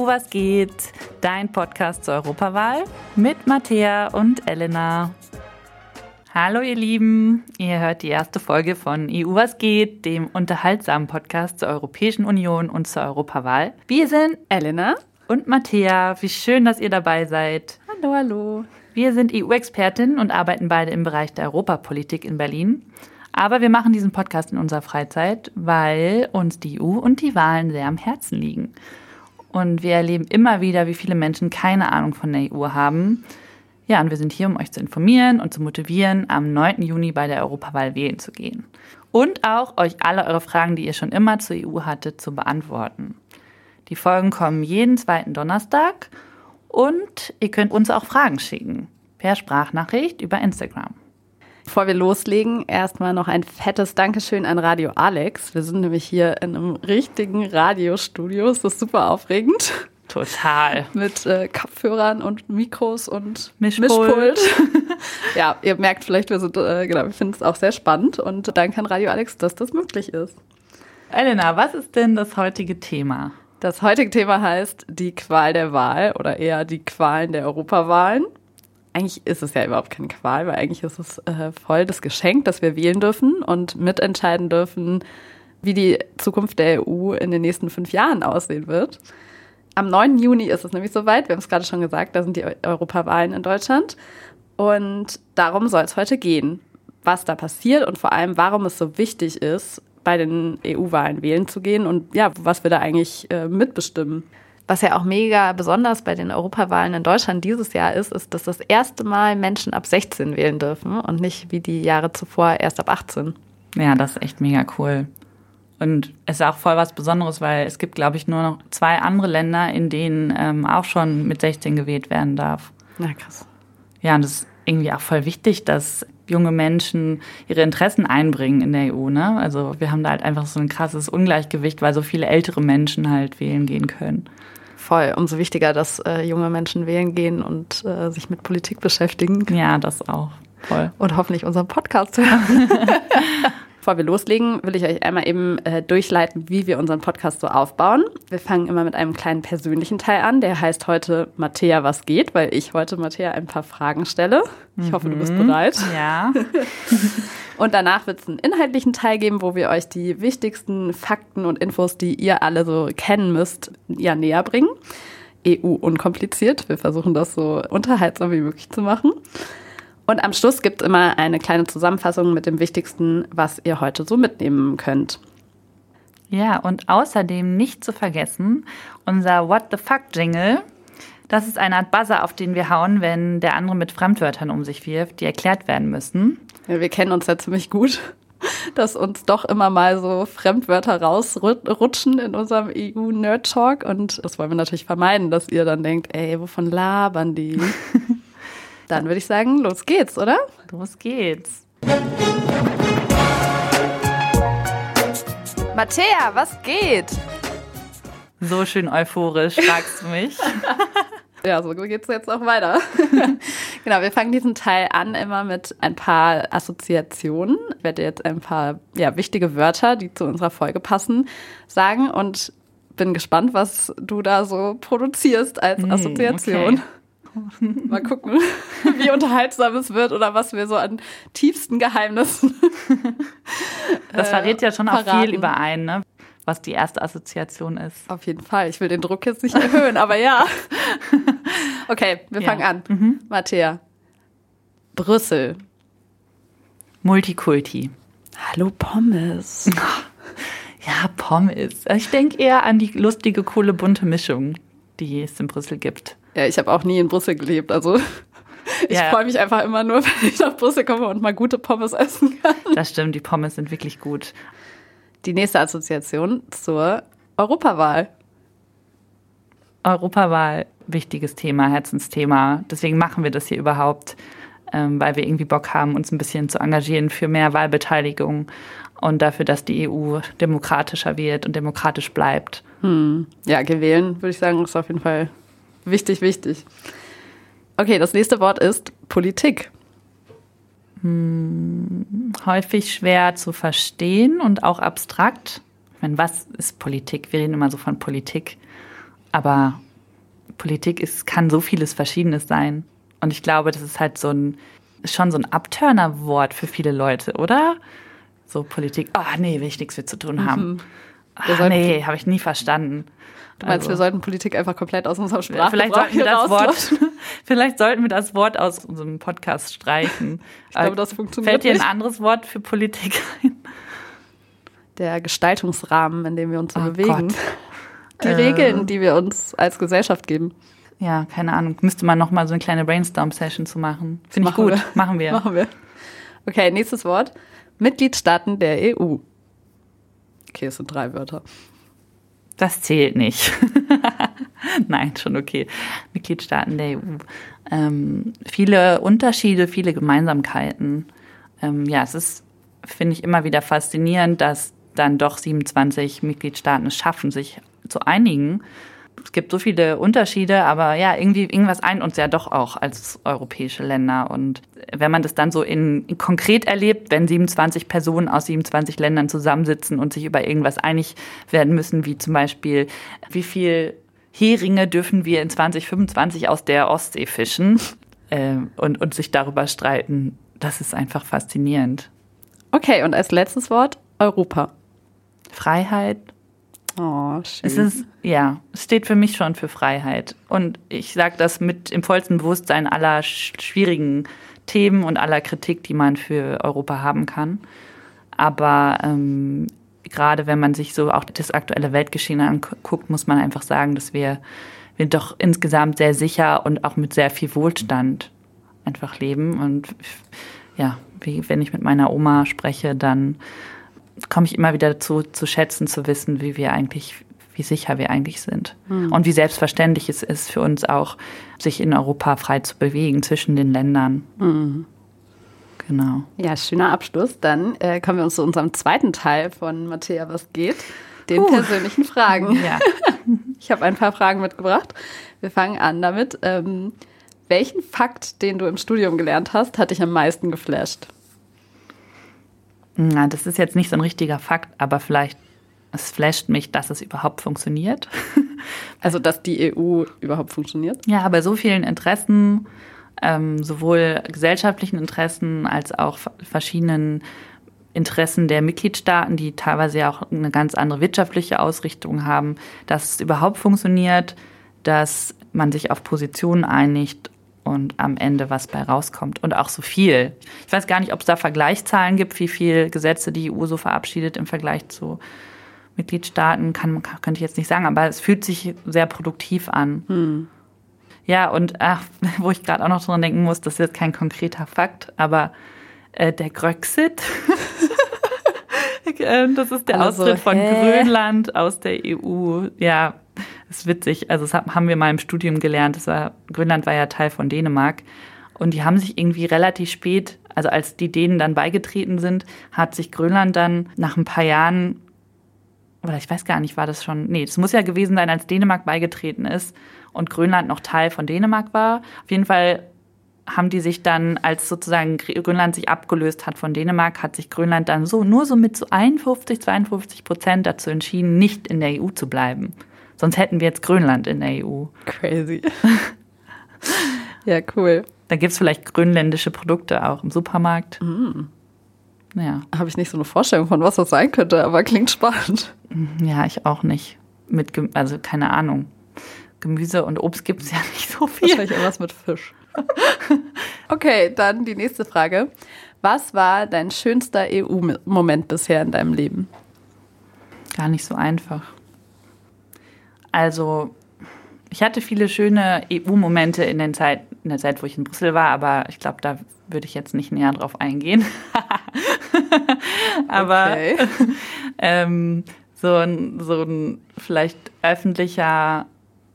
EU, was geht? Dein Podcast zur Europawahl mit Mattea und Elena. Hallo ihr Lieben, ihr hört die erste Folge von EU, was geht? Dem unterhaltsamen Podcast zur Europäischen Union und zur Europawahl. Wir sind Elena und Mattea. Wie schön, dass ihr dabei seid. Hallo, hallo. Wir sind EU-Expertinnen und arbeiten beide im Bereich der Europapolitik in Berlin. Aber wir machen diesen Podcast in unserer Freizeit, weil uns die EU und die Wahlen sehr am Herzen liegen. Und wir erleben immer wieder, wie viele Menschen keine Ahnung von der EU haben. Ja, und wir sind hier, um euch zu informieren und zu motivieren, am 9. Juni bei der Europawahl wählen zu gehen. Und auch euch alle eure Fragen, die ihr schon immer zur EU hattet, zu beantworten. Die Folgen kommen jeden zweiten Donnerstag und ihr könnt uns auch Fragen schicken. Per Sprachnachricht über Instagram. Bevor wir loslegen, erstmal noch ein fettes Dankeschön an Radio Alex. Wir sind nämlich hier in einem richtigen Radiostudio. Es ist super aufregend. Total. Mit Kopfhörern und Mikros und Mischpult. Ja, ihr merkt vielleicht, wir finden es auch sehr spannend. Und danke an Radio Alex, dass das möglich ist. Elena, was ist denn das heutige Thema? Das heutige Thema heißt die Qual der Wahl oder eher die Qualen der Europawahlen. Eigentlich ist es ja überhaupt keine Qual, weil eigentlich ist es voll das Geschenk, dass wir wählen dürfen und mitentscheiden dürfen, wie die Zukunft der EU in den nächsten 5 Jahren aussehen wird. Am 9. Juni ist es nämlich soweit, wir haben es gerade schon gesagt, da sind die Europawahlen in Deutschland. Und darum soll es heute gehen, was da passiert und vor allem, warum es so wichtig ist, bei den EU-Wahlen wählen zu gehen und ja, was wir da eigentlich mitbestimmen. Was ja auch mega besonders bei den Europawahlen in Deutschland dieses Jahr ist, dass das erste Mal Menschen ab 16 wählen dürfen und nicht wie die Jahre zuvor erst ab 18. Ja, das ist echt mega cool. Und es ist auch voll was Besonderes, weil es gibt, glaube ich, nur noch 2 andere Länder, in denen auch schon mit 16 gewählt werden darf. Na krass. Ja, und das ist irgendwie auch voll wichtig, dass junge Menschen ihre Interessen einbringen in der EU, ne? Also wir haben da halt einfach so ein krasses Ungleichgewicht, weil so viele ältere Menschen halt wählen gehen können. Voll. Umso wichtiger, dass junge Menschen wählen gehen und sich mit Politik beschäftigen. Ja, das auch. Voll. Und hoffentlich unseren Podcast hören. Bevor wir loslegen, will ich euch einmal eben durchleiten, wie wir unseren Podcast so aufbauen. Wir fangen immer mit einem kleinen persönlichen Teil an. Der heißt heute Mattea, was geht? Weil ich heute Mattea ein paar Fragen stelle. Ich hoffe, du bist bereit. Ja. Und danach wird es einen inhaltlichen Teil geben, wo wir euch die wichtigsten Fakten und Infos, die ihr alle so kennen müsst, ja, näher bringen. EU unkompliziert. Wir versuchen das so unterhaltsam wie möglich zu machen. Und am Schluss gibt es immer eine kleine Zusammenfassung mit dem Wichtigsten, was ihr heute so mitnehmen könnt. Ja, und außerdem nicht zu vergessen, unser What the Fuck-Jingle. Das ist eine Art Buzzer, auf den wir hauen, wenn der andere mit Fremdwörtern um sich wirft, die erklärt werden müssen. Ja, wir kennen uns ja ziemlich gut, dass uns doch immer mal so Fremdwörter rausrutschen in unserem EU-Nerd-Talk. Und das wollen wir natürlich vermeiden, dass ihr dann denkt, ey, wovon labern die? Dann würde ich sagen, los geht's, oder? Los geht's. Mattea, was geht? So schön euphorisch, fragst du mich. Ja, so geht's jetzt auch weiter. Genau, wir fangen diesen Teil an immer mit ein paar Assoziationen. Ich werde jetzt ein paar wichtige Wörter, die zu unserer Folge passen, sagen und bin gespannt, was du da so produzierst als Assoziation. Okay. Mal gucken, wie unterhaltsam es wird oder was wir so an tiefsten Geheimnissen Das verrät ja schon auch verraten. viel über einen, ne? Was die erste Assoziation ist. Auf jeden Fall. Ich will den Druck jetzt nicht erhöhen, aber ja. Okay, wir fangen an. Mattea. Brüssel. Multikulti. Hallo Pommes. Ja, Pommes. Ich denke eher an die lustige, coole, bunte Mischung, die es in Brüssel gibt. Ja, ich habe auch nie in Brüssel gelebt, also ich freue mich einfach immer nur, wenn ich nach Brüssel komme und mal gute Pommes essen kann. Das stimmt, die Pommes sind wirklich gut. Die nächste Assoziation zur Europawahl. Europawahl, wichtiges Thema, Herzensthema. Deswegen machen wir das hier überhaupt, weil wir irgendwie Bock haben, uns ein bisschen zu engagieren für mehr Wahlbeteiligung und dafür, dass die EU demokratischer wird und demokratisch bleibt. Ja, gewählen, würde ich sagen, ist auf jeden Fall wichtig. Okay, das nächste Wort ist Politik. Häufig schwer zu verstehen und auch abstrakt. Ich meine, was ist Politik? Wir reden immer so von Politik. Aber Politik kann so vieles Verschiedenes sein. Und ich glaube, das ist halt schon so ein Abturner-Wort für viele Leute, oder? So Politik, nee, will ich nichts mit zu tun haben. Nee, habe ich nie verstanden. Du meinst, wir sollten Politik einfach komplett aus unserem Sprachgebrauch Vielleicht sollten wir das Wort aus unserem Podcast streichen. Ich glaube, das funktioniert Fällt dir nicht. ein anderes Wort für Politik ein? Der Gestaltungsrahmen, in dem wir uns so bewegen. Gott. Die Regeln, die wir uns als Gesellschaft geben. Ja, keine Ahnung. Müsste man noch mal so eine kleine Brainstorm-Session zu machen. Finde ich gut. Machen wir. Okay, nächstes Wort. Mitgliedstaaten der EU. Okay, es sind 3 Wörter. Das zählt nicht. Nein, schon okay. Mitgliedstaaten der EU. Viele Unterschiede, viele Gemeinsamkeiten. Es ist, finde ich, immer wieder faszinierend, dass dann doch 27 Mitgliedstaaten es schaffen, sich zu einigen. Es gibt so viele Unterschiede, aber ja, irgendwas eint uns ja doch auch als europäische Länder. Und wenn man das dann so in konkret erlebt, wenn 27 Personen aus 27 Ländern zusammensitzen und sich über irgendwas einig werden müssen, wie zum Beispiel, wie viel Heringe dürfen wir in 2025 aus der Ostsee fischen und sich darüber streiten, das ist einfach faszinierend. Okay, und als letztes Wort Europa. Freiheit. Oh, schön. Es steht für mich schon für Freiheit. Und ich sage das mit im vollsten Bewusstsein aller schwierigen Themen und aller Kritik, die man für Europa haben kann. Aber gerade wenn man sich so auch das aktuelle Weltgeschehen anguckt, muss man einfach sagen, dass wir doch insgesamt sehr sicher und auch mit sehr viel Wohlstand einfach leben. Und ja, wenn ich mit meiner Oma spreche, dann komme ich immer wieder dazu, zu schätzen, zu wissen, wie sicher wir eigentlich sind. Mhm. Und wie selbstverständlich es ist für uns auch, sich in Europa frei zu bewegen zwischen den Ländern. Mhm. Genau. Ja, schöner Abschluss. Dann kommen wir uns zu unserem zweiten Teil von Mattea, was geht? Den persönlichen Fragen. Ja. Ich habe ein paar Fragen mitgebracht. Wir fangen an damit. Welchen Fakt, den du im Studium gelernt hast, hat dich am meisten geflasht? Na, das ist jetzt nicht so ein richtiger Fakt, aber es flasht mich, dass es überhaupt funktioniert. Also, dass die EU überhaupt funktioniert? Ja, bei so vielen Interessen, sowohl gesellschaftlichen Interessen als auch verschiedenen Interessen der Mitgliedstaaten, die teilweise ja auch eine ganz andere wirtschaftliche Ausrichtung haben, dass es überhaupt funktioniert, dass man sich auf Positionen einigt und am Ende was bei rauskommt. Und auch so viel. Ich weiß gar nicht, ob es da Vergleichszahlen gibt, wie viele Gesetze die EU so verabschiedet im Vergleich zu Mitgliedstaaten. Könnte ich jetzt nicht sagen, aber es fühlt sich sehr produktiv an. Ja, und wo ich gerade auch noch dran denken muss, das ist jetzt kein konkreter Fakt, aber der Gröxit, das ist der Austritt von Grönland aus der EU. Ja, ist witzig. Also das haben wir mal im Studium gelernt. Grönland war ja Teil von Dänemark. Und die haben sich irgendwie relativ spät, also als die Dänen dann beigetreten sind, hat sich Grönland dann nach ein paar Jahren, oder ich weiß gar nicht, war das schon, nee, das muss ja gewesen sein, als Dänemark beigetreten ist und Grönland noch Teil von Dänemark war. Auf jeden Fall haben die sich dann, als sozusagen Grönland sich abgelöst hat von Dänemark, hat sich Grönland dann nur so mit so 51-52% dazu entschieden, nicht in der EU zu bleiben. Sonst hätten wir jetzt Grönland in der EU. Crazy. Ja, cool. Da gibt es vielleicht grönländische Produkte auch im Supermarkt. Ja. Habe ich nicht so eine Vorstellung von, was das sein könnte, aber klingt spannend. Ja, ich auch nicht. Also keine Ahnung. Gemüse und Obst gibt es ja nicht so viel. Wahrscheinlich irgendwas mit Fisch. Okay, dann die nächste Frage. Was war dein schönster EU-Moment bisher in deinem Leben? Gar nicht so einfach. Also, ich hatte viele schöne EU-Momente in der Zeit, wo ich in Brüssel war, aber ich glaube, da würde ich jetzt nicht näher drauf eingehen. Aber okay. So ein vielleicht öffentlicher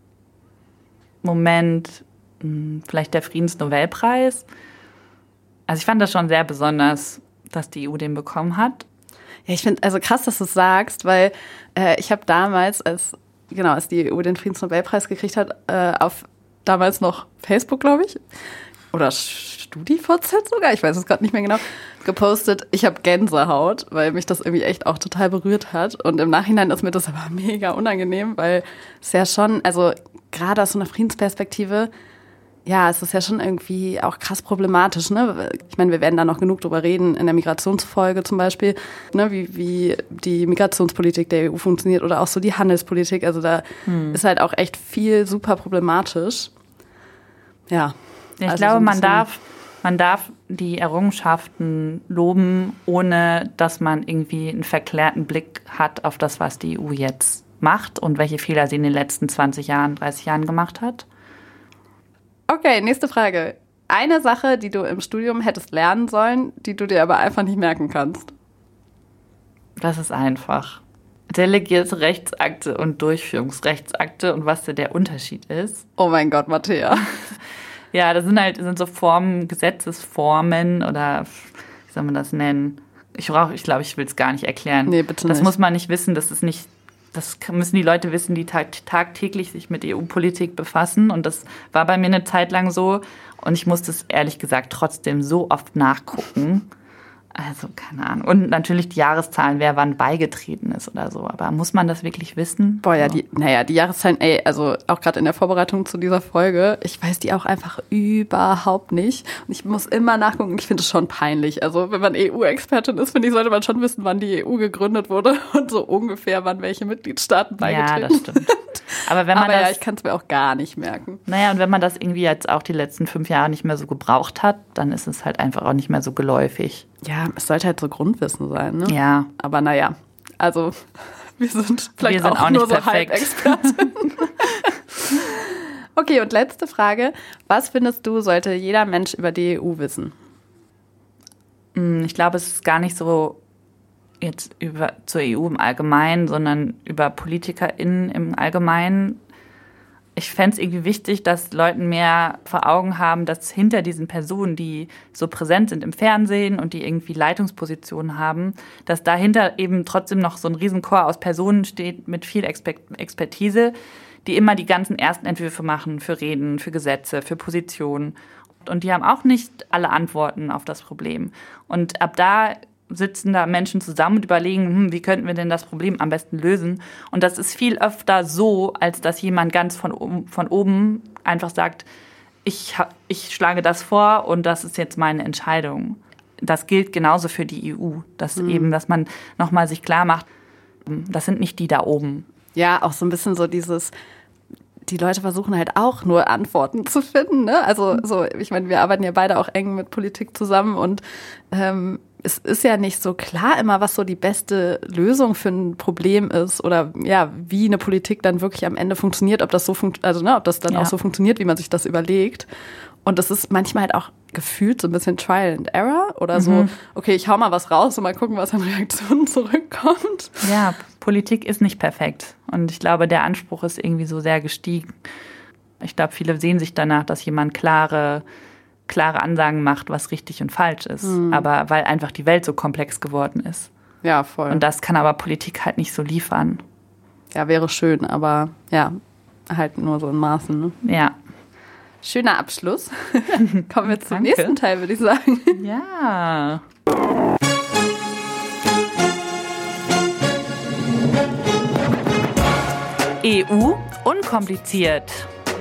Moment, vielleicht der Friedensnobelpreis. Also ich fand das schon sehr besonders, dass die EU den bekommen hat. Ja, ich finde also krass, dass du es sagst, weil ich habe damals, als die EU den Friedensnobelpreis gekriegt hat, auf damals noch Facebook, glaube ich, oder StudiVZ sogar, ich weiß es gerade nicht mehr genau, gepostet, ich habe Gänsehaut, weil mich das irgendwie echt auch total berührt hat. Und im Nachhinein ist mir das aber mega unangenehm, weil es ja schon, also gerade aus so einer Friedensperspektive, ja, es ist ja schon irgendwie auch krass problematisch, ne? Ich meine, wir werden da noch genug drüber reden, in der Migrationsfolge zum Beispiel, ne? Wie die Migrationspolitik der EU funktioniert oder auch so die Handelspolitik. Also da ist halt auch echt viel super problematisch. Ja. Ich glaube, man darf die Errungenschaften loben, ohne dass man irgendwie einen verklärten Blick hat auf das, was die EU jetzt macht und welche Fehler sie in den letzten 20 Jahren, 30 Jahren gemacht hat. Okay, nächste Frage. Eine Sache, die du im Studium hättest lernen sollen, die du dir aber einfach nicht merken kannst. Das ist einfach. Delegierte Rechtsakte und Durchführungsrechtsakte und was da der Unterschied ist. Oh mein Gott, Matthäa. Ja, das sind so Formen, Gesetzesformen oder wie soll man das nennen? Ich glaube, ich will es gar nicht erklären. Nee, bitte nicht. Das muss man nicht wissen, das müssen die Leute wissen, die tagtäglich sich mit EU-Politik befassen. Und das war bei mir eine Zeit lang so. Und ich musste es ehrlich gesagt trotzdem so oft nachgucken. Also, keine Ahnung. Und natürlich die Jahreszahlen, wer wann beigetreten ist oder so. Aber muss man das wirklich wissen? Boah, ja, die Jahreszahlen, also auch gerade in der Vorbereitung zu dieser Folge, ich weiß die auch einfach überhaupt nicht. Und ich muss immer nachgucken. Ich finde es schon peinlich. Also, wenn man EU-Expertin ist, finde ich, sollte man schon wissen, wann die EU gegründet wurde und so ungefähr, wann welche Mitgliedstaaten beigetreten sind. Ja, das stimmt. Aber ich kann es mir auch gar nicht merken. Naja, und wenn man das irgendwie jetzt auch die letzten 5 Jahre nicht mehr so gebraucht hat, dann ist es halt einfach auch nicht mehr so geläufig. Ja, es sollte halt so Grundwissen sein, ne? Ja. Aber naja, also wir sind vielleicht auch nur nicht so perfekt. Halbexperten. Okay, und letzte Frage. Was findest du, sollte jeder Mensch über die EU wissen? Ich glaube, es ist gar nicht so jetzt zur EU im Allgemeinen, sondern über PolitikerInnen im Allgemeinen. Ich fände es irgendwie wichtig, dass Leuten mehr vor Augen haben, dass hinter diesen Personen, die so präsent sind im Fernsehen und die irgendwie Leitungspositionen haben, dass dahinter eben trotzdem noch so ein Riesenchor aus Personen steht mit viel Expertise, die immer die ganzen ersten Entwürfe machen für Reden, für Gesetze, für Positionen. Und die haben auch nicht alle Antworten auf das Problem. Und ab da sitzen da Menschen zusammen und überlegen, wie könnten wir denn das Problem am besten lösen? Und das ist viel öfter so, als dass jemand ganz von oben einfach sagt, ich schlage das vor und das ist jetzt meine Entscheidung. Das gilt genauso für die EU, dass man nochmal sich klar macht, das sind nicht die da oben. Ja, auch so ein bisschen so die Leute versuchen halt auch nur Antworten zu finden, ne? Also so, ich meine, wir arbeiten ja beide auch eng mit Politik zusammen und es ist ja nicht so klar immer, was so die beste Lösung für ein Problem ist oder ja, wie eine Politik dann wirklich am Ende funktioniert, ob das so ob das dann auch so funktioniert, wie man sich das überlegt. Und das ist manchmal halt auch gefühlt so ein bisschen Trial and Error oder so, okay, ich hau mal was raus und mal gucken, was an Reaktionen zurückkommt. Ja, Politik ist nicht perfekt. Und ich glaube, der Anspruch ist irgendwie so sehr gestiegen. Ich glaube, viele sehen sich danach, dass jemand klare Ansagen macht, was richtig und falsch ist. Aber weil einfach die Welt so komplex geworden ist. Ja, voll. Und das kann aber Politik halt nicht so liefern. Ja, wäre schön, aber ja, halt nur so in Maßen, ne? Ja. Schöner Abschluss. Kommen wir zum nächsten Teil, würde ich sagen. Ja. EU unkompliziert.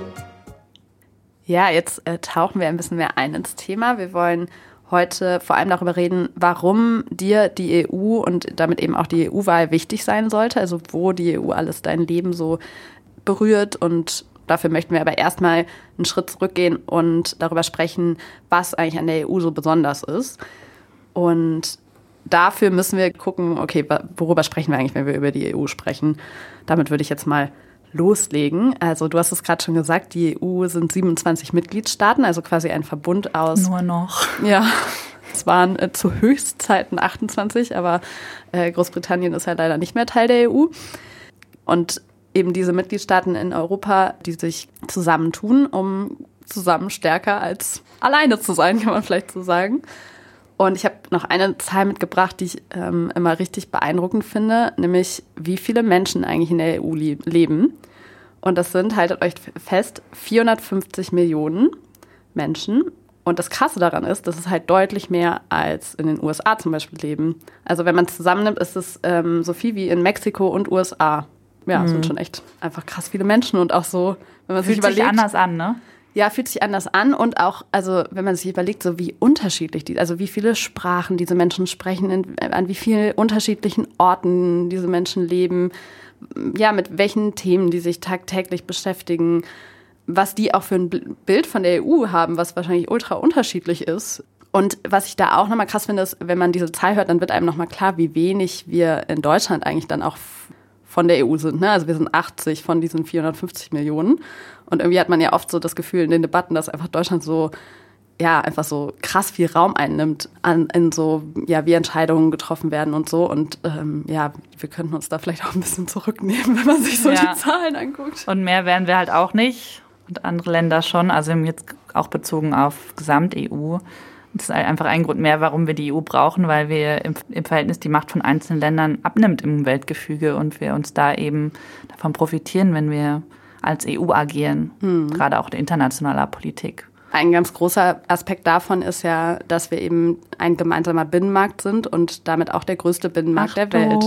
Ja, jetzt tauchen wir ein bisschen mehr ein ins Thema. Wir wollen heute vor allem darüber reden, warum dir die EU und damit eben auch die EU-Wahl wichtig sein sollte. Also wo die EU alles dein Leben so berührt. Und dafür möchten wir aber erstmal einen Schritt zurückgehen und darüber sprechen, was eigentlich an der EU so besonders ist. Und dafür müssen wir gucken, okay, worüber sprechen wir eigentlich, wenn wir über die EU sprechen. Damit würde ich jetzt mal loslegen. Also du hast es gerade schon gesagt, die EU sind 27 Mitgliedstaaten, also quasi ein Verbund aus... Nur noch. Ja, es waren zu Höchstzeiten 28, aber Großbritannien ist ja leider nicht mehr Teil der EU. Und eben diese Mitgliedstaaten in Europa, die sich zusammentun, um zusammen stärker als alleine zu sein, kann man vielleicht so sagen. Und ich habe noch eine Zahl mitgebracht, die ich immer richtig beeindruckend finde, nämlich wie viele Menschen eigentlich in der EU leben. Und das sind, haltet euch fest, 450 Millionen Menschen. Und das Krasse daran ist, dass es halt deutlich mehr als in den USA zum Beispiel leben. Also wenn man es zusammennimmt, ist es so viel wie in Mexiko und USA. ja, sind schon echt einfach krass viele Menschen und auch so, wenn man sich überlegt. Fühlt sich anders an, ne? Ja, fühlt sich anders an und auch, also wenn man sich überlegt, so wie unterschiedlich also wie viele Sprachen diese Menschen sprechen, an wie vielen unterschiedlichen Orten diese Menschen leben, ja, mit welchen Themen die sich tagtäglich beschäftigen, was die auch für ein Bild von der EU haben, was wahrscheinlich ultra unterschiedlich ist. Und was ich da auch nochmal krass finde, ist, wenn man diese Zahl hört, dann wird einem nochmal klar, wie wenig wir in Deutschland eigentlich dann auch von der EU sind. Ne? Also wir sind 80 von diesen 450 Millionen. Und irgendwie hat man ja oft so das Gefühl in den Debatten, dass einfach Deutschland so, ja, einfach so krass viel Raum einnimmt in so, ja, wie Entscheidungen getroffen werden und so. Und ja, wir könnten uns da vielleicht auch ein bisschen zurücknehmen, wenn man sich so die Zahlen anguckt. Und mehr werden wir halt auch nicht. Und andere Länder schon. Also jetzt auch bezogen auf Gesamt-EU. Das ist einfach ein Grund mehr, warum wir die EU brauchen, weil wir im Verhältnis die Macht von einzelnen Ländern abnimmt im Weltgefüge und wir uns da eben davon profitieren, wenn wir als EU agieren, gerade auch in internationaler Politik. Ein ganz großer Aspekt davon ist ja, dass wir eben ein gemeinsamer Binnenmarkt sind und damit auch der größte Binnenmarkt der Welt.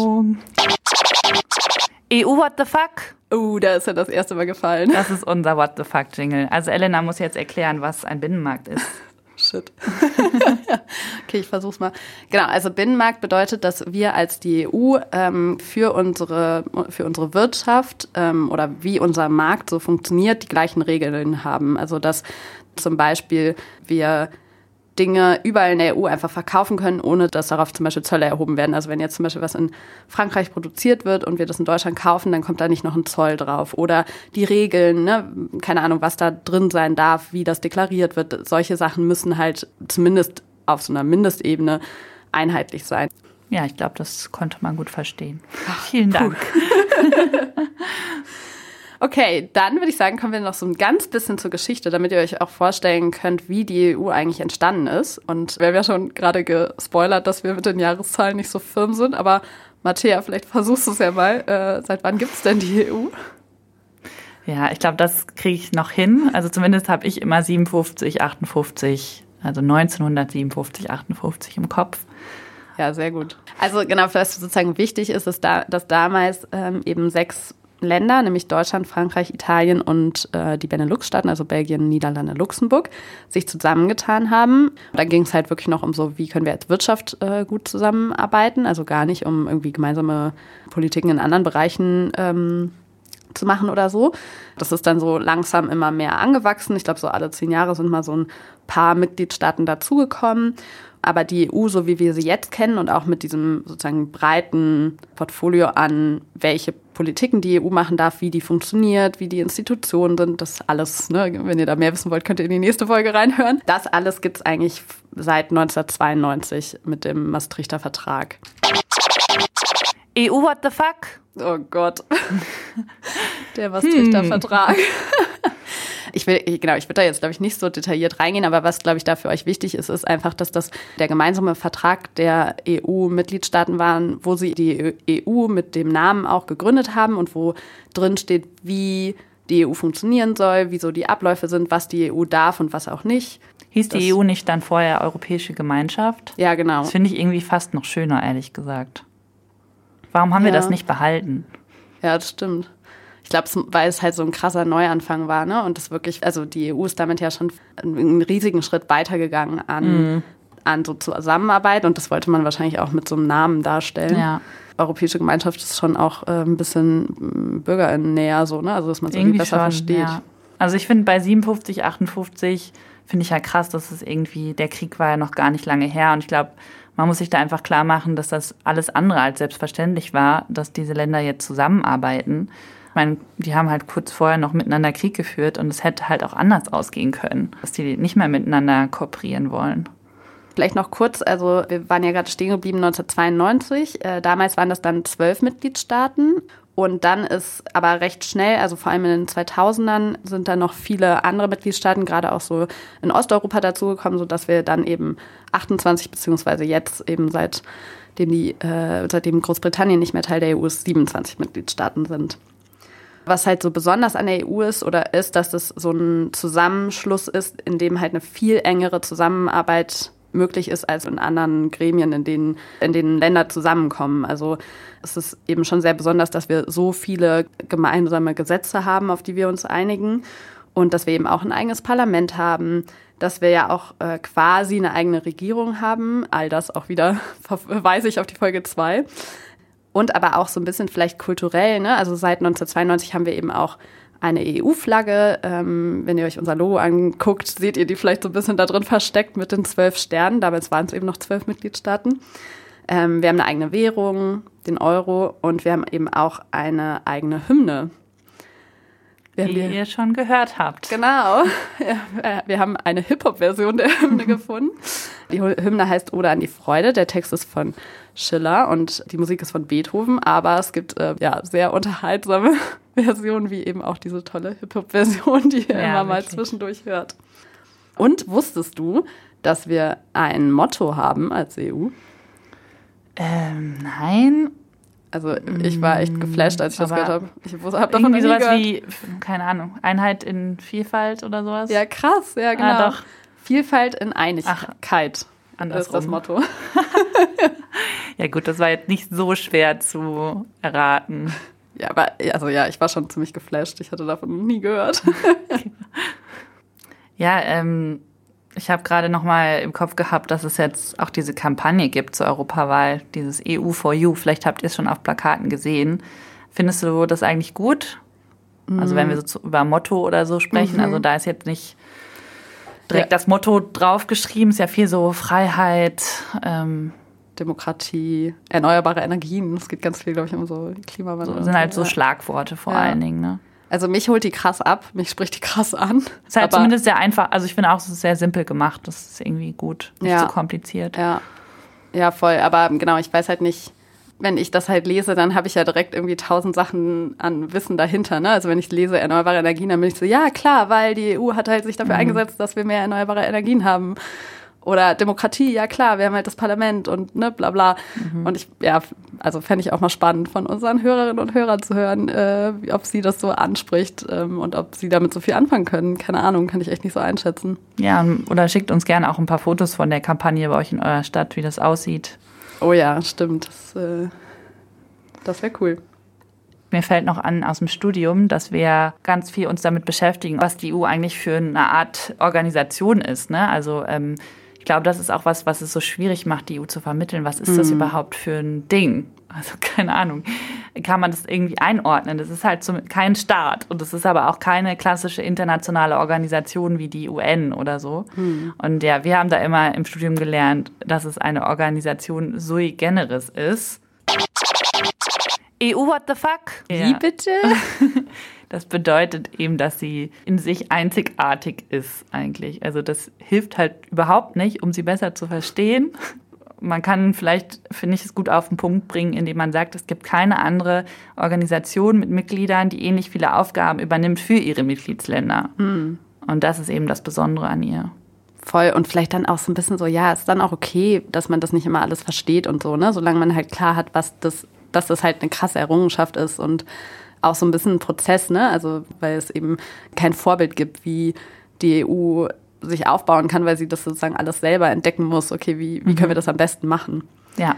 EU, what the fuck? Da ist ja das erste Mal gefallen. Das ist unser What the fuck Jingle. Also Elena muss jetzt erklären, was ein Binnenmarkt ist. Shit. Okay, ich versuch's mal. Genau, also Binnenmarkt bedeutet, dass wir als die EU für unsere Wirtschaft oder wie unser Markt so funktioniert, die gleichen Regeln haben. Also dass zum Beispiel wir Dinge überall in der EU einfach verkaufen können, ohne dass darauf zum Beispiel Zölle erhoben werden. Also wenn jetzt zum Beispiel was in Frankreich produziert wird und wir das in Deutschland kaufen, dann kommt da nicht noch ein Zoll drauf. Oder die Regeln, ne, keine Ahnung, was da drin sein darf, wie das deklariert wird. Solche Sachen müssen halt zumindest auf so einer Mindestebene einheitlich sein. Ja, ich glaube, das konnte man gut verstehen. Vielen Dank. Okay, dann würde ich sagen, kommen wir noch so ein ganz bisschen zur Geschichte, damit ihr euch auch vorstellen könnt, wie die EU eigentlich entstanden ist. Und wir haben ja schon gerade gespoilert, dass wir mit den Jahreszahlen nicht so firm sind. Aber Matthäa, vielleicht versuchst du es ja mal. Seit wann gibt es denn die EU? Ja, ich glaube, das kriege ich noch hin. Also zumindest habe ich immer 57, 58, also 1957, 58 im Kopf. Ja, sehr gut. Also genau, was sozusagen wichtig ist, ist, dass damals eben 6 Länder, nämlich Deutschland, Frankreich, Italien und die Benelux-Staaten, also Belgien, Niederlande, Luxemburg, sich zusammengetan haben. Da ging es halt wirklich noch um so, wie können wir als Wirtschaft gut zusammenarbeiten, also gar nicht um irgendwie gemeinsame Politiken in anderen Bereichen zu machen oder so. Das ist dann so langsam immer mehr angewachsen. Ich glaube, so alle 10 Jahre sind mal so ein paar Mitgliedstaaten dazugekommen. Aber die EU, so wie wir sie jetzt kennen und auch mit diesem sozusagen breiten Portfolio an, welche Politiken die EU machen darf, wie die funktioniert, wie die Institutionen sind, das alles, ne, wenn ihr da mehr wissen wollt, könnt ihr in die nächste Folge reinhören. Das alles gibt es eigentlich seit 1992 mit dem Maastrichter Vertrag. EU, what the fuck? Oh Gott. Der Maastrichter Vertrag. Ich würde da jetzt, glaube ich, nicht so detailliert reingehen, aber was, glaube ich, da für euch wichtig ist, ist einfach, dass das der gemeinsame Vertrag der EU-Mitgliedstaaten waren, wo sie die EU mit dem Namen auch gegründet haben und wo drin steht, wie die EU funktionieren soll, wie so die Abläufe sind, was die EU darf und was auch nicht. Hieß die EU nicht dann vorher Europäische Gemeinschaft? Ja, genau. Das finde ich irgendwie fast noch schöner, ehrlich gesagt. Warum haben wir das nicht behalten? Ja, das stimmt. Ich glaube, weil es halt so ein krasser Neuanfang war, ne? Und das wirklich, also die EU ist damit ja schon einen riesigen Schritt weitergegangen an so Zusammenarbeit und das wollte man wahrscheinlich auch mit so einem Namen darstellen. Ja. Europäische Gemeinschaft ist schon auch ein bisschen BürgerInnen näher, so, ne? Also dass man es irgendwie besser versteht. Ja. Also ich finde bei 57, 58 finde ich ja krass, dass es irgendwie, der Krieg war ja noch gar nicht lange her und ich glaube, man muss sich da einfach klar machen, dass das alles andere als selbstverständlich war, dass diese Länder jetzt zusammenarbeiten. Ich meine, die haben halt kurz vorher noch miteinander Krieg geführt und es hätte halt auch anders ausgehen können, dass die nicht mehr miteinander kooperieren wollen. Vielleicht noch kurz, also wir waren ja gerade stehen geblieben 1992. Damals waren das dann 12 Mitgliedstaaten und dann ist aber recht schnell, also vor allem in den 2000ern, sind dann noch viele andere Mitgliedstaaten, gerade auch so in Osteuropa dazugekommen, sodass wir dann eben 28 beziehungsweise jetzt eben seitdem Großbritannien nicht mehr Teil der EU ist, 27 Mitgliedstaaten sind. Was halt so besonders an der EU ist, dass es so ein Zusammenschluss ist, in dem halt eine viel engere Zusammenarbeit möglich ist als in anderen Gremien, in denen Länder zusammenkommen. Also es ist eben schon sehr besonders, dass wir so viele gemeinsame Gesetze haben, auf die wir uns einigen und dass wir eben auch ein eigenes Parlament haben, dass wir ja auch quasi eine eigene Regierung haben. All das auch wieder verweise ich auf die Folge 2. Und aber auch so ein bisschen vielleicht kulturell, ne? Also seit 1992 haben wir eben auch eine EU-Flagge. Wenn ihr euch unser Logo anguckt, seht ihr die vielleicht so ein bisschen da drin versteckt mit den 12 Sternen. Damals waren es eben noch 12 Mitgliedstaaten. Wir haben eine eigene Währung, den Euro, und wir haben eben auch eine eigene Hymne. Die ihr schon gehört habt. Genau. Ja, wir haben eine Hip-Hop-Version der Hymne gefunden. Die Hymne heißt Ode an die Freude. Der Text ist von Schiller und die Musik ist von Beethoven. Aber es gibt sehr unterhaltsame Versionen, wie eben auch diese tolle Hip-Hop-Version, die ihr immer mal zwischendurch hört. Und wusstest du, dass wir ein Motto haben als EU? Nein. Also ich war echt geflasht, als ich das gehört habe. Ich habe davon irgendwie sowas wie, keine Ahnung, Einheit in Vielfalt oder sowas. Ja, krass, ja genau. Ah, doch. Vielfalt in Einigkeit ist das Motto. Ja gut, das war jetzt nicht so schwer zu erraten. Ja, aber ich war schon ziemlich geflasht. Ich hatte davon noch nie gehört. Ja, ich habe gerade noch mal im Kopf gehabt, dass es jetzt auch diese Kampagne gibt zur Europawahl, dieses EU4You. Vielleicht habt ihr es schon auf Plakaten gesehen. Findest du das eigentlich gut? Also wenn wir so über Motto oder so sprechen, also da ist jetzt nicht direkt das Motto draufgeschrieben, ist ja viel so Freiheit, Demokratie, erneuerbare Energien. Es geht ganz viel, glaube ich, um so Klimawandel. So, sind halt so Schlagworte vor allen Dingen, ne? Also mich holt die krass ab, mich spricht die krass an. Ist halt zumindest sehr einfach, also ich finde auch, es ist sehr simpel gemacht, das ist irgendwie gut, nicht so kompliziert. Ja, voll, aber genau, ich weiß halt nicht, wenn ich das halt lese, dann habe ich ja direkt irgendwie 1000 Sachen an Wissen dahinter, ne? Also wenn ich lese erneuerbare Energien, dann bin ich so, ja klar, weil die EU hat halt sich dafür eingesetzt, dass wir mehr erneuerbare Energien haben. Oder Demokratie, ja klar, wir haben halt das Parlament und ne, bla bla. Und fände ich auch mal spannend, von unseren Hörerinnen und Hörern zu hören, ob sie das so anspricht und ob sie damit so viel anfangen können. Keine Ahnung, kann ich echt nicht so einschätzen. Ja, oder schickt uns gerne auch ein paar Fotos von der Kampagne bei euch in eurer Stadt, wie das aussieht. Oh ja, stimmt. Das wäre cool. Mir fällt noch an aus dem Studium, dass wir ganz viel uns damit beschäftigen, was die EU eigentlich für eine Art Organisation ist, ne? Also ich glaube, das ist auch was es so schwierig macht, die EU zu vermitteln. Was ist das überhaupt für ein Ding? Also keine Ahnung. Kann man das irgendwie einordnen? Das ist halt kein Staat. Und es ist aber auch keine klassische internationale Organisation wie die UN oder so. Und ja, wir haben da immer im Studium gelernt, dass es eine Organisation sui generis ist. EU, what the fuck? Wie bitte? Das bedeutet eben, dass sie in sich einzigartig ist eigentlich. Also das hilft halt überhaupt nicht, um sie besser zu verstehen. Man kann vielleicht, finde ich, es gut auf den Punkt bringen, indem man sagt, es gibt keine andere Organisation mit Mitgliedern, die ähnlich viele Aufgaben übernimmt für ihre Mitgliedsländer. Und das ist eben das Besondere an ihr. Voll. Und vielleicht dann auch so ein bisschen so, ja, ist dann auch okay, dass man das nicht immer alles versteht und so, ne? Solange man halt klar hat, dass das halt eine krasse Errungenschaft ist und auch so ein bisschen ein Prozess, ne? Also weil es eben kein Vorbild gibt, wie die EU sich aufbauen kann, weil sie das sozusagen alles selber entdecken muss. Okay, wie können wir das am besten machen? Ja.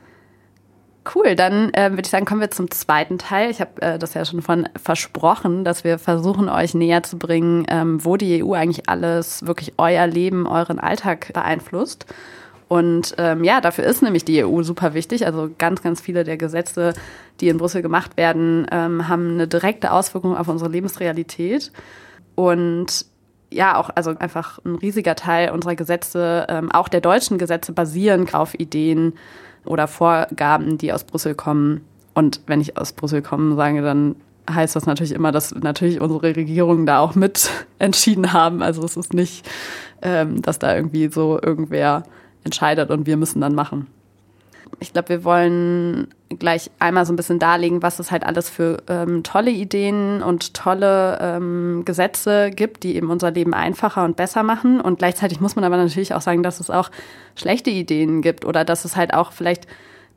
Cool, dann würde ich sagen, kommen wir zum zweiten Teil. Ich habe das ja schon versprochen, dass wir versuchen, euch näher zu bringen, wo die EU eigentlich alles wirklich euer Leben, euren Alltag beeinflusst. Und dafür ist nämlich die EU super wichtig. Also ganz, ganz viele der Gesetze, die in Brüssel gemacht werden, haben eine direkte Auswirkung auf unsere Lebensrealität. Und ja, auch also einfach ein riesiger Teil unserer Gesetze, auch der deutschen Gesetze, basieren auf Ideen oder Vorgaben, die aus Brüssel kommen. Und wenn ich aus Brüssel komme, sage, dann heißt das natürlich immer, dass natürlich unsere Regierungen da auch mit entschieden haben. Also es ist nicht, dass da irgendwie so irgendwer entscheidet und wir müssen dann machen. Ich glaube, wir wollen gleich einmal so ein bisschen darlegen, was es halt alles für tolle Ideen und tolle Gesetze gibt, die eben unser Leben einfacher und besser machen. Und gleichzeitig muss man aber natürlich auch sagen, dass es auch schlechte Ideen gibt oder dass es halt auch vielleicht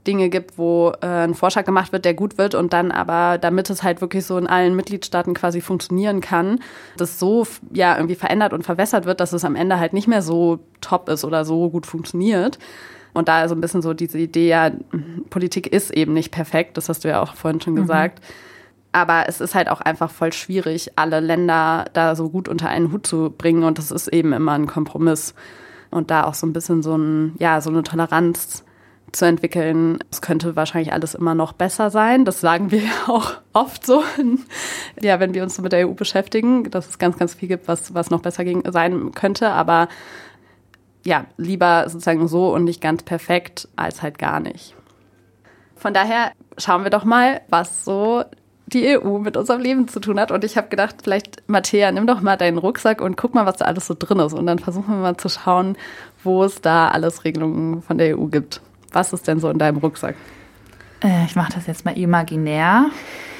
Dinge gibt, wo ein Vorschlag gemacht wird, der gut wird und dann aber, damit es halt wirklich so in allen Mitgliedstaaten quasi funktionieren kann, das so irgendwie verändert und verwässert wird, dass es am Ende halt nicht mehr so top ist oder so gut funktioniert. Und da ist so ein bisschen so diese Idee, ja, Politik ist eben nicht perfekt, das hast du ja auch vorhin schon gesagt. Aber es ist halt auch einfach voll schwierig, alle Länder da so gut unter einen Hut zu bringen und das ist eben immer ein Kompromiss. Und da auch so ein bisschen so eine Toleranz zu entwickeln. Es könnte wahrscheinlich alles immer noch besser sein. Das sagen wir ja auch oft so, wenn wir uns so mit der EU beschäftigen, dass es ganz, ganz viel gibt, was noch besser sein könnte. Aber ja, lieber sozusagen so und nicht ganz perfekt, als halt gar nicht. Von daher schauen wir doch mal, was so die EU mit unserem Leben zu tun hat. Und ich habe gedacht, vielleicht, Matthäa, nimm doch mal deinen Rucksack und guck mal, was da alles so drin ist. Und dann versuchen wir mal zu schauen, wo es da alles Regelungen von der EU gibt. Was ist denn so in deinem Rucksack? Ich mache das jetzt mal imaginär.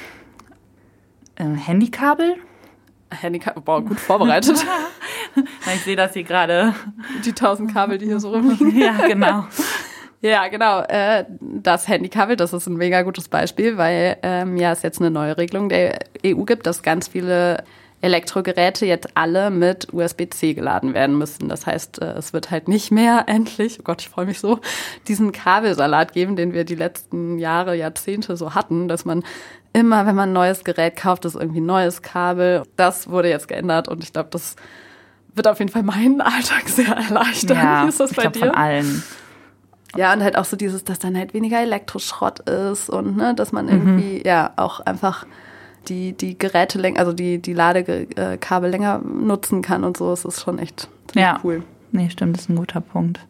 Handykabel. Handykabel, boah, gut vorbereitet. Ich sehe das hier gerade. Die 1000 Kabel, die hier so rumliegen. Ja, genau. Ja, genau. Das Handykabel, das ist ein mega gutes Beispiel, weil es jetzt eine neue Regelung der EU gibt, dass ganz viele Elektrogeräte jetzt alle mit USB-C geladen werden müssen. Das heißt, es wird halt nicht mehr endlich, oh Gott, ich freue mich so, diesen Kabelsalat geben, den wir die letzten Jahre, Jahrzehnte so hatten, dass man immer, wenn man ein neues Gerät kauft, ist irgendwie ein neues Kabel. Das wurde jetzt geändert und ich glaube, das wird auf jeden Fall meinen Alltag sehr erleichtern. Ja, wie ist das bei dir? Von allen. Ja, und halt auch so dieses, dass dann halt weniger Elektroschrott ist und ne, dass man irgendwie auch einfach die Geräte länger, also die Ladekabel länger nutzen kann und so. Es ist schon echt cool. Nee, stimmt, das ist ein guter Punkt.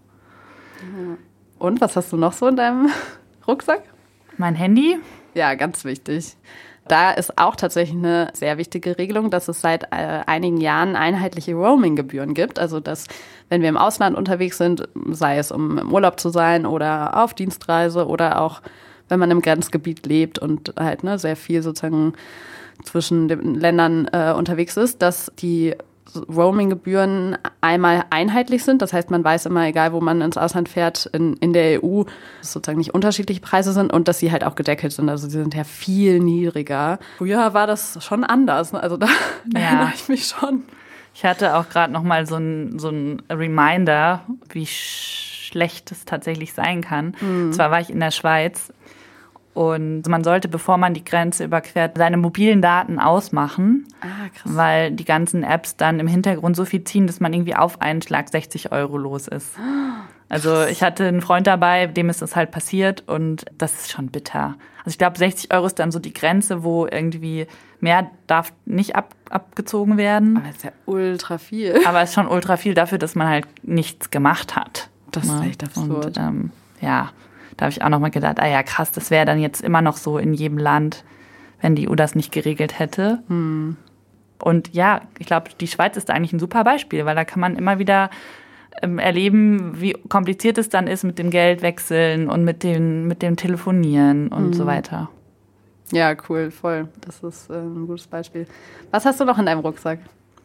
Und was hast du noch so in deinem Rucksack? Mein Handy. Ja, ganz wichtig. Da ist auch tatsächlich eine sehr wichtige Regelung, dass es seit einigen Jahren einheitliche Roaming-Gebühren gibt. Also, dass, wenn wir im Ausland unterwegs sind, sei es um im Urlaub zu sein oder auf Dienstreise oder auch, wenn man im Grenzgebiet lebt und halt sehr viel sozusagen zwischen den Ländern unterwegs ist, dass die Roaming-Gebühren einmal einheitlich sind. Das heißt, man weiß immer, egal wo man ins Ausland fährt, in der EU, dass sozusagen nicht unterschiedliche Preise sind und dass sie halt auch gedeckelt sind. Also sie sind ja viel niedriger. Früher war das schon anders. Also da erinnere ich mich schon. Ich hatte auch gerade noch mal so ein Reminder, wie schlecht es tatsächlich sein kann. Und zwar war ich in der Schweiz. Und man sollte, bevor man die Grenze überquert, seine mobilen Daten ausmachen, krass. Weil die ganzen Apps dann im Hintergrund so viel ziehen, dass man irgendwie auf einen Schlag 60 € los ist. Also ich hatte einen Freund dabei, dem ist das halt passiert und das ist schon bitter. Also ich glaube, 60 € ist dann so die Grenze, wo irgendwie mehr darf nicht abgezogen werden. Aber das ist ja ultra viel. Aber es ist schon ultra viel dafür, dass man halt nichts gemacht hat. Das ist echt absurd. Und da habe ich auch nochmal gedacht, krass, das wäre dann jetzt immer noch so in jedem Land, wenn die EU das nicht geregelt hätte. Und ja, ich glaube, die Schweiz ist da eigentlich ein super Beispiel, weil da kann man immer wieder erleben, wie kompliziert es dann ist mit dem Geldwechseln und mit dem Telefonieren und so weiter. Ja, cool, voll. Das ist ein gutes Beispiel. Was hast du noch in deinem Rucksack?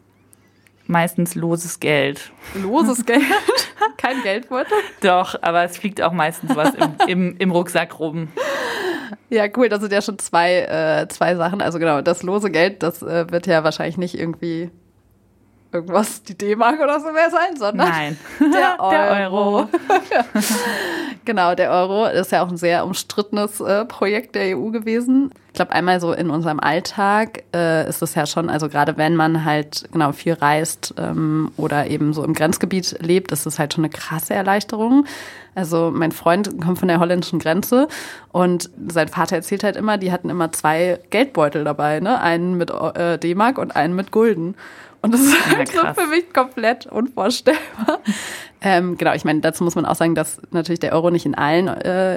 Meistens loses Geld. Loses Geld? Kein Geldbeutel? Doch, aber es fliegt auch meistens was im Rucksack rum. Ja, cool, das sind ja schon zwei Sachen. Also genau, das lose Geld, das wird ja wahrscheinlich nicht irgendwie irgendwas, die D-Mark oder so mehr sein, sondern Nein. der Euro. Der Euro. Genau, der Euro ist ja auch ein sehr umstrittenes Projekt der EU gewesen. Ich glaube, einmal so in unserem Alltag ist es ja schon, also gerade wenn man halt viel reist oder eben so im Grenzgebiet lebt, ist es halt schon eine krasse Erleichterung. Also mein Freund kommt von der holländischen Grenze und sein Vater erzählt halt immer, die hatten immer 2 Geldbeutel dabei, ne? Einen mit D-Mark und einen mit Gulden. Und das ist halt so für mich komplett unvorstellbar. Genau, ich meine, dazu muss man auch sagen, dass natürlich der Euro nicht in allen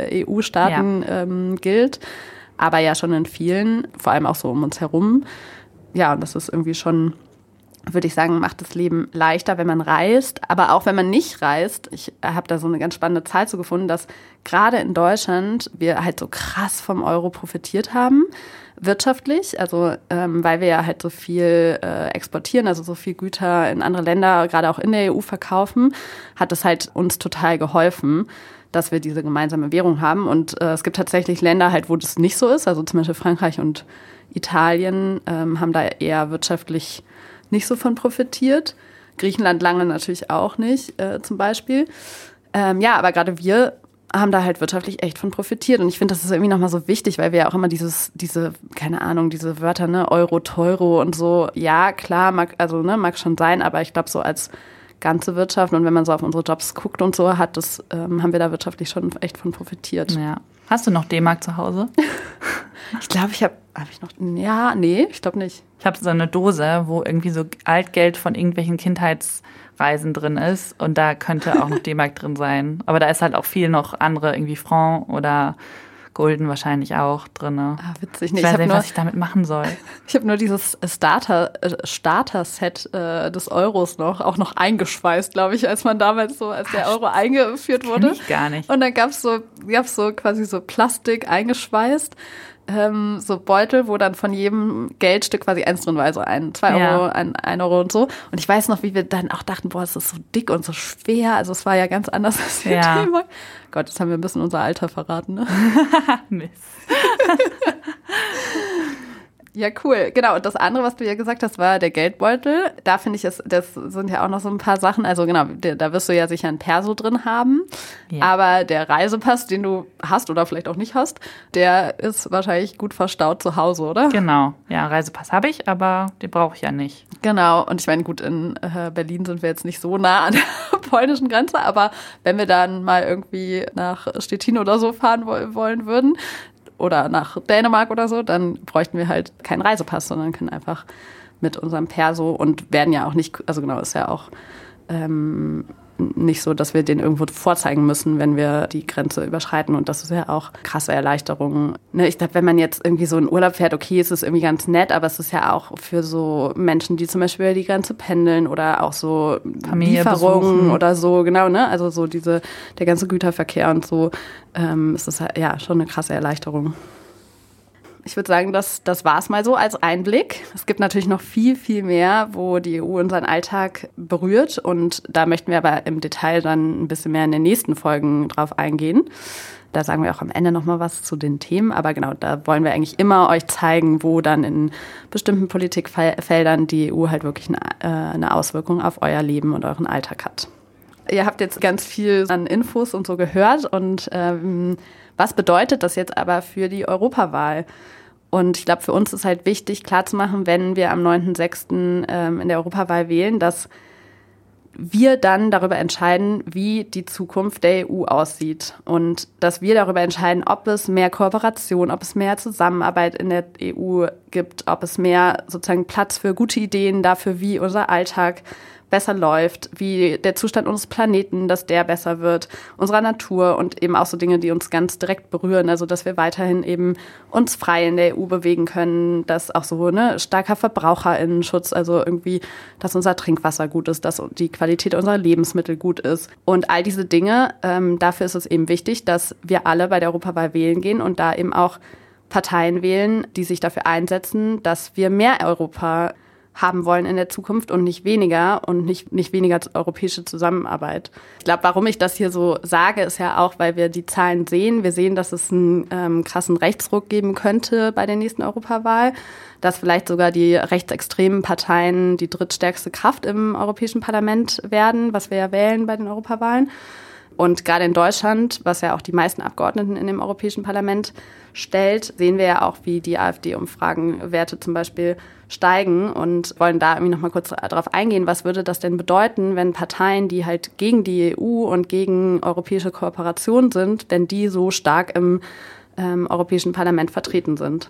EU-Staaten gilt, aber ja schon in vielen, vor allem auch so um uns herum. Ja, und das ist irgendwie schon würde ich sagen, macht das Leben leichter, wenn man reist. Aber auch wenn man nicht reist, ich habe da so eine ganz spannende Zahl zu gefunden, dass gerade in Deutschland wir halt so krass vom Euro profitiert haben, wirtschaftlich. Also weil wir ja halt so viel exportieren, also so viel Güter in andere Länder, gerade auch in der EU verkaufen, hat es halt uns total geholfen, dass wir diese gemeinsame Währung haben. Und es gibt tatsächlich Länder halt, wo das nicht so ist. Also zum Beispiel Frankreich und Italien haben da eher wirtschaftlich nicht so von profitiert. Griechenland lange natürlich auch nicht, zum Beispiel. Aber gerade wir haben da halt wirtschaftlich echt von profitiert. Und ich finde, das ist irgendwie nochmal so wichtig, weil wir ja auch immer diese Wörter, ne, Euro, Teuro und so. Ja, klar, mag schon sein, aber ich glaube, so als ganze Wirtschaft und wenn man so auf unsere Jobs guckt und so, haben wir da wirtschaftlich schon echt von profitiert. Ja. Hast du noch D-Mark zu Hause? Ich glaube, ich glaube nicht. Ich habe so eine Dose, wo irgendwie so Altgeld von irgendwelchen Kindheitsreisen drin ist und da könnte auch noch D-Mark drin sein. Aber da ist halt auch viel noch andere, irgendwie Franc oder Gulden wahrscheinlich auch drin. Ah, witzig. Nee, ich weiß nicht, was ich damit machen soll. Ich habe nur dieses Starter-Set des Euros auch noch eingeschweißt, glaube ich, als der Euro eingeführt wurde. Ich gar nicht. Und dann gab's so quasi so Plastik eingeschweißt, so Beutel, wo dann von jedem Geldstück quasi eins drin war, also 2 Euro, 1 Euro und so. Und ich weiß noch, wie wir dann auch dachten, boah, es ist so dick und so schwer. Also es war ja ganz anders als der Thema. Gott, jetzt haben wir ein bisschen unser Alter verraten, ne? Mist. Ja, cool. Genau. Und das andere, was du ja gesagt hast, war der Geldbeutel. Da finde ich, das sind ja auch noch so ein paar Sachen. Also genau, da wirst du ja sicher ein Perso drin haben. Ja. Aber der Reisepass, den du hast oder vielleicht auch nicht hast, der ist wahrscheinlich gut verstaut zu Hause, oder? Genau. Ja, Reisepass habe ich, aber den brauche ich ja nicht. Genau. Und ich meine, gut, in Berlin sind wir jetzt nicht so nah an der polnischen Grenze. Aber wenn wir dann mal irgendwie nach Stettin oder so fahren wollen würden, oder nach Dänemark oder so, dann bräuchten wir halt keinen Reisepass, sondern können einfach mit unserem Perso und werden ja auch nicht, also genau, ist ja auch nicht so, dass wir den irgendwo vorzeigen müssen, wenn wir die Grenze überschreiten. Und das ist ja auch krasse Erleichterung. Ne, ich glaube, wenn man jetzt irgendwie so in Urlaub fährt, okay, es ist irgendwie ganz nett, aber es ist ja auch für so Menschen, die zum Beispiel über die Grenze pendeln oder auch so Lieferungen oder so, genau, ne? Also so der ganze Güterverkehr und so, ist das ja schon eine krasse Erleichterung. Ich würde sagen, das war es mal so als Einblick. Es gibt natürlich noch viel, viel mehr, wo die EU unseren Alltag berührt. Und da möchten wir aber im Detail dann ein bisschen mehr in den nächsten Folgen drauf eingehen. Da sagen wir auch am Ende nochmal was zu den Themen. Aber genau, da wollen wir eigentlich immer euch zeigen, wo dann in bestimmten Politikfeldern die EU halt wirklich eine Auswirkung auf euer Leben und euren Alltag hat. Ihr habt jetzt ganz viel an Infos und so gehört. Und was bedeutet das jetzt aber für die Europawahl? Und ich glaube, für uns ist halt wichtig, klarzumachen, wenn wir am 9.6. In der Europawahl wählen, dass wir dann darüber entscheiden, wie die Zukunft der EU aussieht. Und dass wir darüber entscheiden, ob es mehr Kooperation, ob es mehr Zusammenarbeit in der EU gibt, ob es mehr sozusagen Platz für gute Ideen dafür, wie unser Alltag besser läuft, wie der Zustand unseres Planeten, dass der besser wird, unserer Natur und eben auch so Dinge, die uns ganz direkt berühren, also dass wir weiterhin eben uns frei in der EU bewegen können, dass auch so starker VerbraucherInnenschutz, also irgendwie, dass unser Trinkwasser gut ist, dass die Qualität unserer Lebensmittel gut ist und all diese Dinge, dafür ist es eben wichtig, dass wir alle bei der Europawahl wählen gehen und da eben auch Parteien wählen, die sich dafür einsetzen, dass wir mehr Europa haben wollen in der Zukunft und nicht weniger und nicht weniger europäische Zusammenarbeit. Ich glaube, warum ich das hier so sage, ist ja auch, weil wir die Zahlen sehen. Wir sehen, dass es einen krassen Rechtsruck geben könnte bei der nächsten Europawahl, dass vielleicht sogar die rechtsextremen Parteien die drittstärkste Kraft im Europäischen Parlament werden, was wir ja wählen bei den Europawahlen. Und gerade in Deutschland, was ja auch die meisten Abgeordneten in dem Europäischen Parlament stellt, sehen wir ja auch, wie die AfD-Umfragenwerte zum Beispiel steigen und wollen da irgendwie nochmal kurz darauf eingehen, was würde das denn bedeuten, wenn Parteien, die halt gegen die EU und gegen europäische Kooperation sind, wenn die so stark im Europäischen Parlament vertreten sind?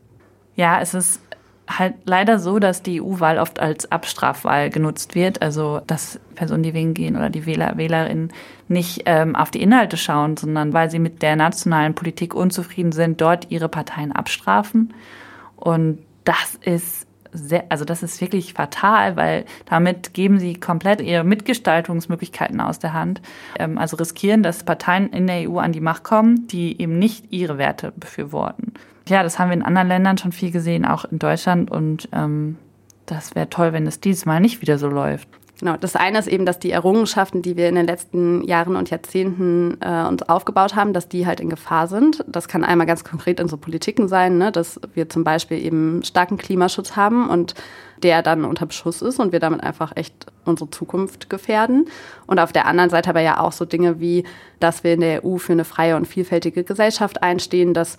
Ja, es ist halt leider so, dass die EU-Wahl oft als Abstrafwahl genutzt wird. Also, dass Personen, die wählen gehen oder die WählerInnen nicht auf die Inhalte schauen, sondern weil sie mit der nationalen Politik unzufrieden sind, dort ihre Parteien abstrafen. Und das ist das ist wirklich fatal, weil damit geben sie komplett ihre Mitgestaltungsmöglichkeiten aus der Hand. Also riskieren, dass Parteien in der EU an die Macht kommen, die eben nicht ihre Werte befürworten. Ja, das haben wir in anderen Ländern schon viel gesehen, auch in Deutschland. Und das wäre toll, wenn es dieses Mal nicht wieder so läuft. Genau, das eine ist eben, dass die Errungenschaften, die wir in den letzten Jahren und Jahrzehnten uns aufgebaut haben, dass die halt in Gefahr sind. Das kann einmal ganz konkret in so Politiken sein, ne, dass wir zum Beispiel eben starken Klimaschutz haben und der dann unter Beschuss ist und wir damit einfach echt unsere Zukunft gefährden. Und auf der anderen Seite aber ja auch so Dinge wie, dass wir in der EU für eine freie und vielfältige Gesellschaft einstehen, dass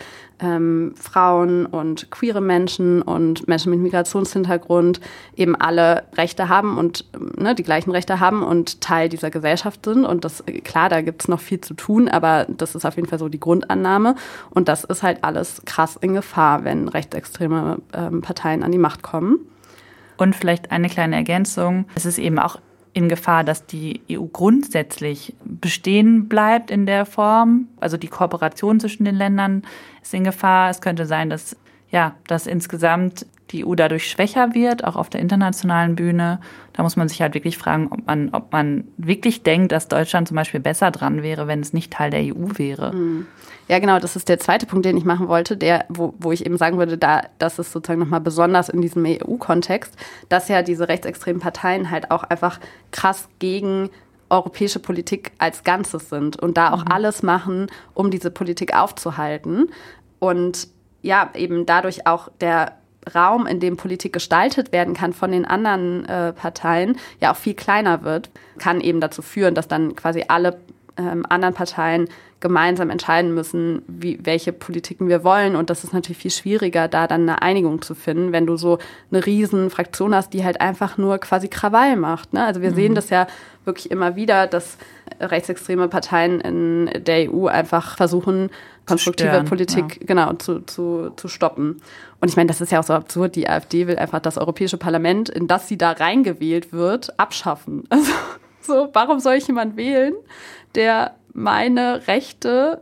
Frauen und queere Menschen und Menschen mit Migrationshintergrund eben alle Rechte haben und die gleichen Rechte haben und Teil dieser Gesellschaft sind. Und das, klar, da gibt es noch viel zu tun, aber das ist auf jeden Fall so die Grundannahme. Und das ist halt alles krass in Gefahr, wenn rechtsextreme Parteien an die Macht kommen. Und vielleicht eine kleine Ergänzung. Es ist eben auch in Gefahr, dass die EU grundsätzlich bestehen bleibt in der Form. Also die Kooperation zwischen den Ländern ist in Gefahr. Es könnte sein, dass insgesamt die EU dadurch schwächer wird, auch auf der internationalen Bühne. Da muss man sich halt wirklich fragen, ob man wirklich denkt, dass Deutschland zum Beispiel besser dran wäre, wenn es nicht Teil der EU wäre. Ja, genau, das ist der zweite Punkt, den ich machen wollte, wo ich eben sagen würde, das ist sozusagen nochmal besonders in diesem EU-Kontext, dass ja diese rechtsextremen Parteien halt auch einfach krass gegen europäische Politik als Ganzes sind und da auch alles machen, um diese Politik aufzuhalten. Und ja, eben dadurch auch der Raum, in dem Politik gestaltet werden kann von den anderen Parteien, ja auch viel kleiner wird, kann eben dazu führen, dass dann quasi alle anderen Parteien gemeinsam entscheiden müssen, welche Politiken wir wollen. Und das ist natürlich viel schwieriger, da dann eine Einigung zu finden, wenn du so eine riesen Fraktion hast, die halt einfach nur quasi Krawall macht. Ne? Also wir sehen das ja wirklich immer wieder, dass rechtsextreme Parteien in der EU einfach versuchen, konstruktive Politik zu stoppen. Und ich meine, das ist ja auch so absurd. Die AfD will einfach das Europäische Parlament, in das sie da reingewählt wird, abschaffen. Also so, warum soll ich jemanden wählen, der meine Rechte,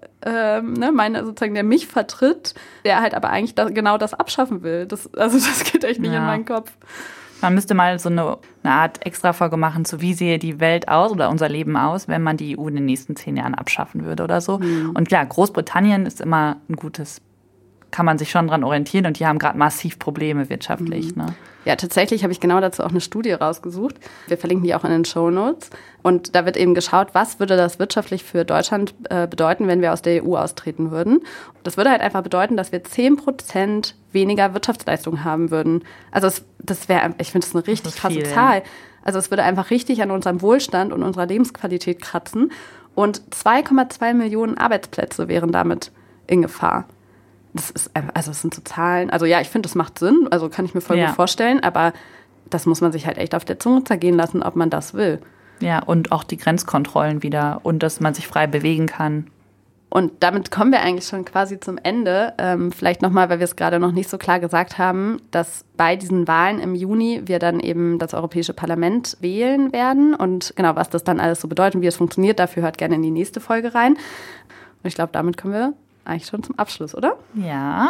der mich vertritt, der halt aber eigentlich genau das abschaffen will. Das geht echt nicht in meinen Kopf. Man müsste mal so eine Art Extra-Folge machen, zu wie sehe die Welt aus oder unser Leben aus, wenn man die EU in den nächsten 10 Jahren abschaffen würde oder so. Und klar, Großbritannien ist immer ein gutes, kann man sich schon dran orientieren und die haben gerade massiv Probleme wirtschaftlich. Ne? Ja, tatsächlich habe ich genau dazu auch eine Studie rausgesucht. Wir verlinken die auch in den Shownotes. Und da wird eben geschaut, was würde das wirtschaftlich für Deutschland bedeuten, wenn wir aus der EU austreten würden. Das würde halt einfach bedeuten, dass wir 10% weniger Wirtschaftsleistung haben würden. Also das wäre, ich finde das eine richtig krasse Zahl. Also es würde einfach richtig an unserem Wohlstand und unserer Lebensqualität kratzen. Und 2,2 Millionen Arbeitsplätze wären damit in Gefahr. Das sind so Zahlen. Also ja, ich finde, das macht Sinn. Also kann ich mir voll gut vorstellen. Aber das muss man sich halt echt auf der Zunge zergehen lassen, ob man das will. Ja, und auch die Grenzkontrollen wieder und dass man sich frei bewegen kann. Und damit kommen wir eigentlich schon quasi zum Ende. Vielleicht nochmal, weil wir es gerade noch nicht so klar gesagt haben, dass bei diesen Wahlen im Juni wir dann eben das Europäische Parlament wählen werden. Und genau, was das dann alles so bedeutet und wie es funktioniert, dafür hört gerne in die nächste Folge rein. Und ich glaube, damit kommen wir eigentlich schon zum Abschluss, oder? Ja.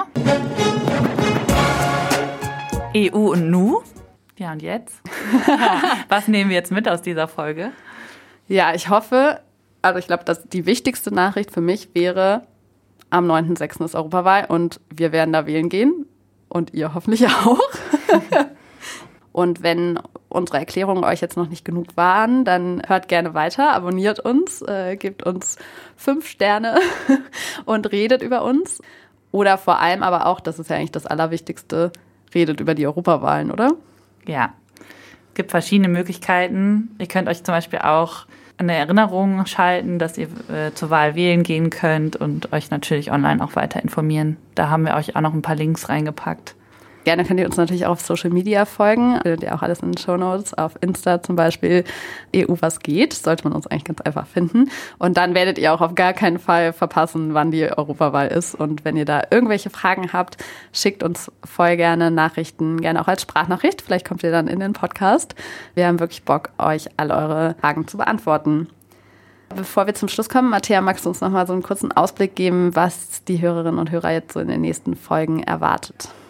EU und Nu. Ja, und jetzt? Was nehmen wir jetzt mit aus dieser Folge? Ja, ich hoffe, also ich glaube, dass die wichtigste Nachricht für mich wäre, am 9.6. ist Europawahl und wir werden da wählen gehen. Und ihr hoffentlich auch. Und wenn unsere Erklärungen euch jetzt noch nicht genug waren, dann hört gerne weiter, abonniert uns, gebt uns 5 Sterne und redet über uns. Oder vor allem aber auch, das ist ja eigentlich das Allerwichtigste, redet über die Europawahlen, oder? Ja, es gibt verschiedene Möglichkeiten. Ihr könnt euch zum Beispiel auch eine Erinnerung schalten, dass ihr zur Wahl wählen gehen könnt und euch natürlich online auch weiter informieren. Da haben wir euch auch noch ein paar Links reingepackt. Gerne könnt ihr uns natürlich auch auf Social Media folgen. Findet ihr auch alles in den Shownotes. Auf Insta zum Beispiel EU was geht. Sollte man uns eigentlich ganz einfach finden. Und dann werdet ihr auch auf gar keinen Fall verpassen, wann die Europawahl ist. Und wenn ihr da irgendwelche Fragen habt, schickt uns voll gerne Nachrichten, gerne auch als Sprachnachricht. Vielleicht kommt ihr dann in den Podcast. Wir haben wirklich Bock, euch all eure Fragen zu beantworten. Bevor wir zum Schluss kommen, Matthäa, magst du uns noch mal so einen kurzen Ausblick geben, was die Hörerinnen und Hörer jetzt so in den nächsten Folgen erwartet?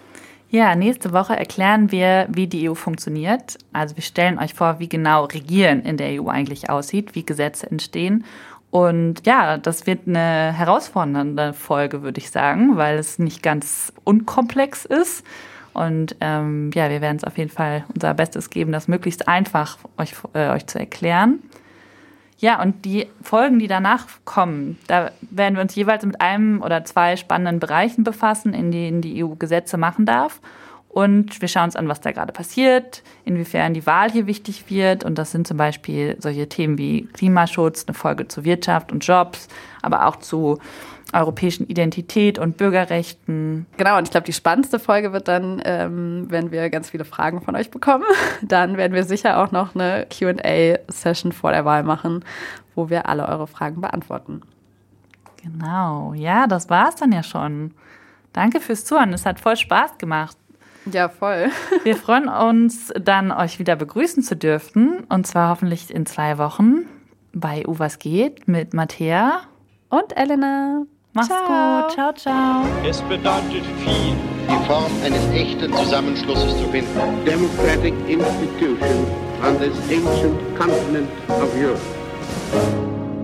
Ja, nächste Woche erklären wir, wie die EU funktioniert. Also wir stellen euch vor, wie genau Regieren in der EU eigentlich aussieht, wie Gesetze entstehen. Und ja, das wird eine herausfordernde Folge, würde ich sagen, weil es nicht ganz unkomplex ist. Und wir werden es auf jeden Fall unser Bestes geben, das möglichst einfach euch zu erklären. Ja, und die Folgen, die danach kommen, da werden wir uns jeweils mit einem oder zwei spannenden Bereichen befassen, in denen die EU Gesetze machen darf. Und wir schauen uns an, was da gerade passiert, inwiefern die Wahl hier wichtig wird. Und das sind zum Beispiel solche Themen wie Klimaschutz, eine Folge zu Wirtschaft und Jobs, aber auch zu europäischen Identität und Bürgerrechten. Genau, und ich glaube, die spannendste Folge wird dann, wenn wir ganz viele Fragen von euch bekommen. Dann werden wir sicher auch noch eine Q&A-Session vor der Wahl machen, wo wir alle eure Fragen beantworten. Genau, ja, das war's dann ja schon. Danke fürs Zuhören, es hat voll Spaß gemacht. Ja, voll. Wir freuen uns dann, euch wieder begrüßen zu dürfen. Und zwar hoffentlich in 2 Wochen bei Was geht mit Mattea und Elena. Mach's gut. Ciao, ciao. Es bedeutet viel, die Form eines echten Zusammenschlusses zu finden. Democratic institution on this ancient continent of Europe.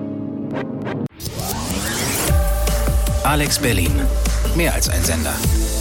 Alex Berlin. Mehr als ein Sender.